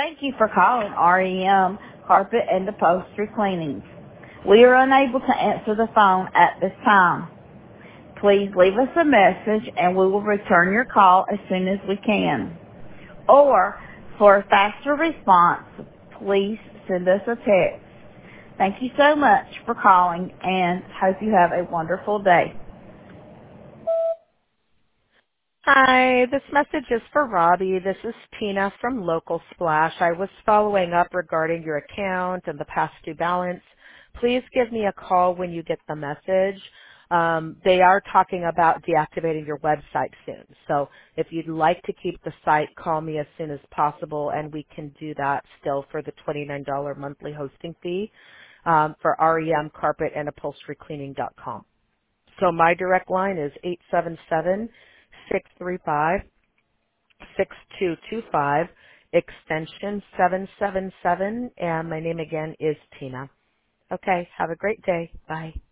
Thank you for calling REM Carpet and Upholstery Cleaning. We are unable to answer the phone at this time. Please leave us a message and we will return your call as soon as we can. Or, for a faster response, please send us a text. Thank you so much for calling and hope you have a wonderful day. Hi, this message is for Robbie. This is Tina from Local Splash. I was following up regarding your account and the past due balance. Please give me a call when you get the message. They are talking about deactivating your website soon. So if you'd like to keep the site, call me as soon as possible and we can do that still for the $29 monthly hosting fee for REM Carpet and Upholstery Cleaning.com. So my direct line is 877-635-6225, extension 777, and my name again is Tina. Okay, have a great day. Bye.